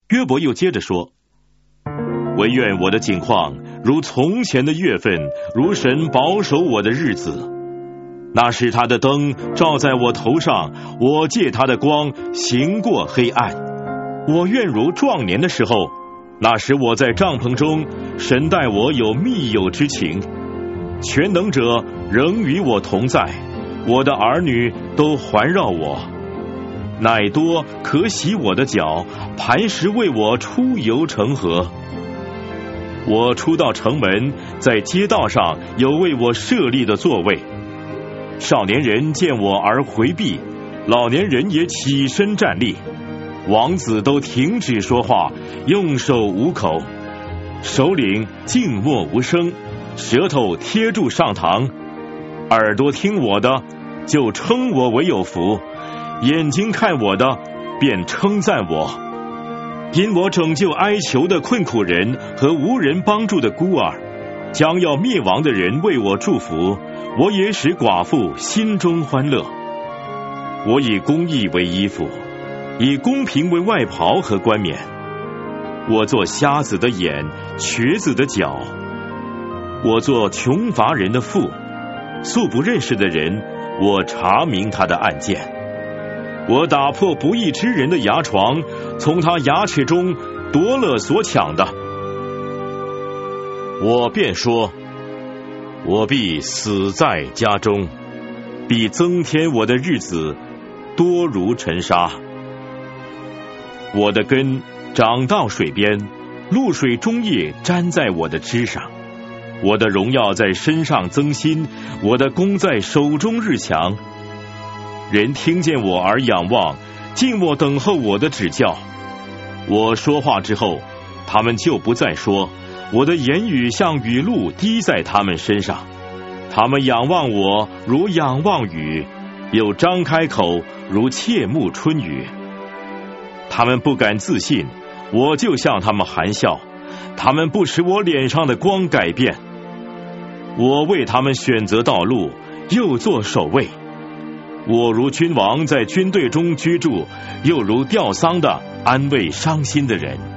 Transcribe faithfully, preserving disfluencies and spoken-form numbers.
约伯又接着说，惟愿我的景况如从前的月份，如神保守我的日子。那时他的灯照在我头上，我借他的光行过黑暗。我愿如壮年的时候，那时我在帐篷中，神待我有密友之情。全能者仍与我同在，我的儿女都环绕我。乃多可洗我的脚，磐石为我出游成河。我出到城门，在街道上有为我设立的座位。少年人见我而回避，老年人也起身站立。王子都停止说话，用手捂口。首领静默无声，舌头贴住上膛。耳朵听我的，就称我为有福；眼睛看我的，便称赞我。因我拯救哀求的困苦人和无人帮助的孤儿，将要灭亡的人为我祝福，我也使寡妇心中欢乐。我以公义为衣服，以公平为外袍和冠冕。我做瞎子的眼，瘸子的脚。我做穷乏人的父，素不认识的人，我查明他的案件。我打破不义之人的牙床，从他牙齿中夺了所抢的。我便说，我必死在家中，必增添我的日子多如尘沙。我的根长到水边，露水中叶沾在我的枝上。我的荣耀在身上增新，我的功在手中日强。人听见我而仰望，静默等候我的指教。我说话之后，他们就不再说，我的言语像雨露滴在他们身上。他们仰望我如仰望雨，又张开口如切慕春雨。他们不敢自信，我就向他们含笑。他们不使我脸上的光改变。我为他们选择道路，又做守卫。我如君王在军队中居住，又如吊丧的安慰伤心的人。